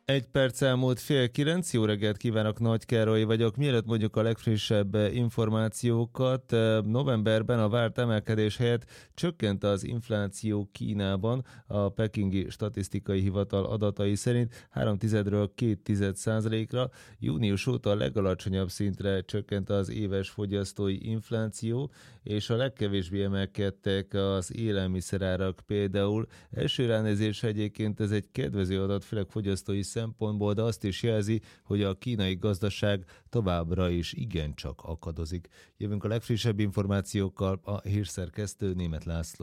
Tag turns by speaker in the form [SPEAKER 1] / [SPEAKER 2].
[SPEAKER 1] Egy perc elmúlt 8:30, jó reggelt kívánok, Nagy Károly vagyok. Mielőtt mondjuk a legfrissebb információkat, novemberben a várt emelkedés helyett csökkent az infláció Kínában. A Pekingi Statisztikai Hivatal adatai szerint 3,1-ről 2,1%-ra, június óta a legalacsonyabb szintre csökkent az éves fogyasztói infláció, és a legkevésbé emelkedtek az élelmiszerárak például. Első ránézésre egyébként ez egy kedvező adat, főleg fogyasztói szempontból, de azt is jelzi, hogy a kínai gazdaság továbbra is igencsak akadozik. Jövünk a legfrissebb információkkal, a hírszerkesztő Németh László.